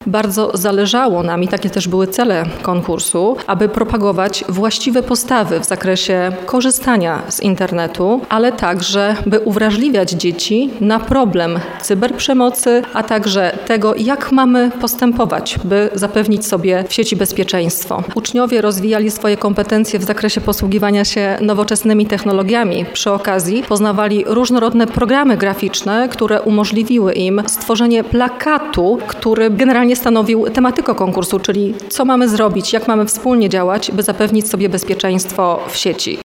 Bardzo zależało nam, i takie też były cele konkursu, aby propagować właściwe postawy w zakresie korzystania z internetu, ale także, by uwrażliwiać dzieci na problem cyberprzemocy, a także tego, jak mamy postępować, by zapewnić sobie w sieci bezpieczeństwo. Uczniowie rozwijali swoje kompetencje w zakresie posługiwania się nowoczesnymi technologiami. Przy okazji poznawali różnorodne programy graficzne, które umożliwiły im stworzenie plakatu, który generalnie stanowił tematykę konkursu, czyli co mamy zrobić, jak mamy wspólnie działać, by zapewnić sobie bezpieczeństwo w sieci.